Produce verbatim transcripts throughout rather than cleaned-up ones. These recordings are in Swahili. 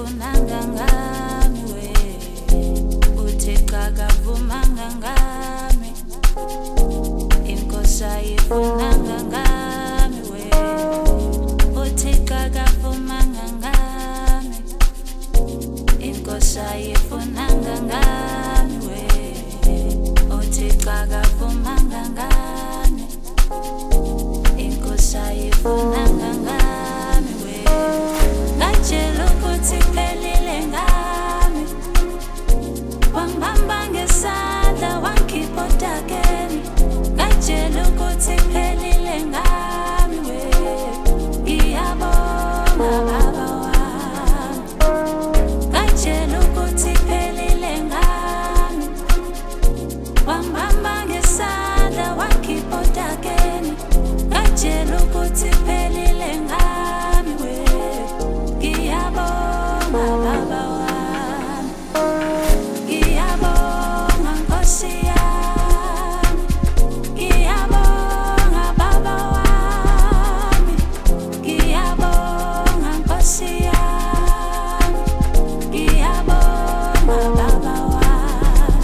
ayifunanga ngami we uthika kavumanga ngami inkosi ayifunanga ngami we uthika kavumanga ngami inkosi ayifunanga ngami we uthika kavumanga ngami inkosi ayifunanga ngami we ngajela ukuthi phelile ngami wangibamba ngesandla wangikhipha odakeni ngajela ukuthi phelile ngami we ngiyabonga baba wami ngajela ukuthi phelile ngami wangibamba ngesandla wangikhipha odakeni ngajela ukuthi phelile ngami we ngiyabonga baba wami ngiyabonga nkosi yami ngiyabonga baba wami ngiyabonga nkosi yami ngiyabonga baba wami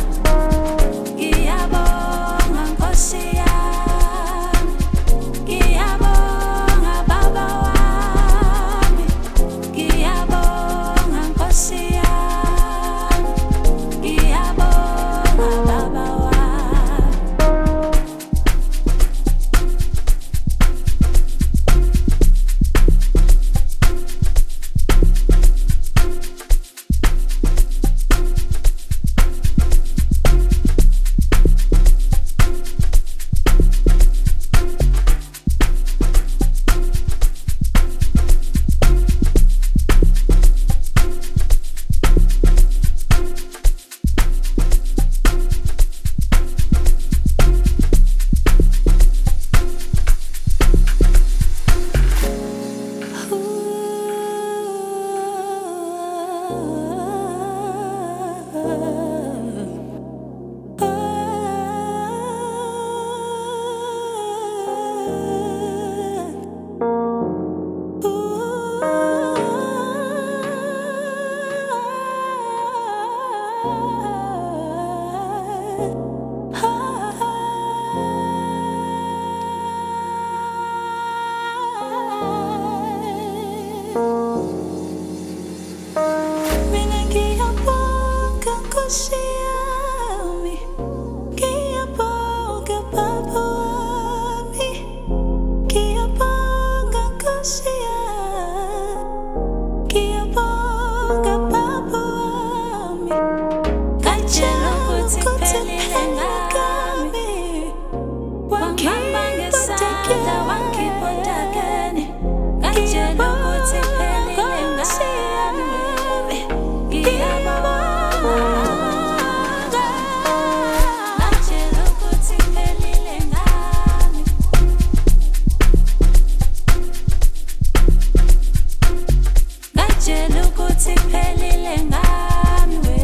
ngiyabonga nkosi yami ngiyabonga baba wami ngiyabonga nkosi yami ngiyabonga baba wami Mina ngiyabonga nkosi yami ngiyabonga baba wami ngiyabonga nkosi yami ngiyabonga baba wami ngajela ukuthi phelile ngami wangihamba ngesandla wangikhipha odakeni ngajela ukuthi phelile ngami ngiyabonga ngajela ukuthi phelile ngami ngajela ukuthi phelile ngami we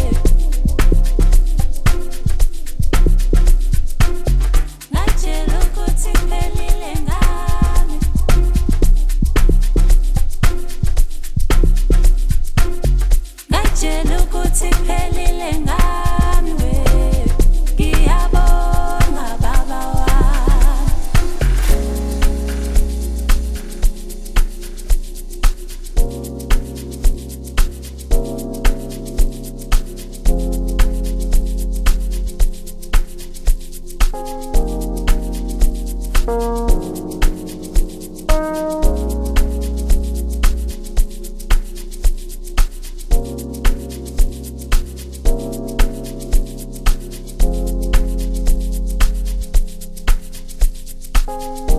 ngajela ukuthi phelile ngami ngajela ukuthi phelile ngami we ngiyabonga baba wami you.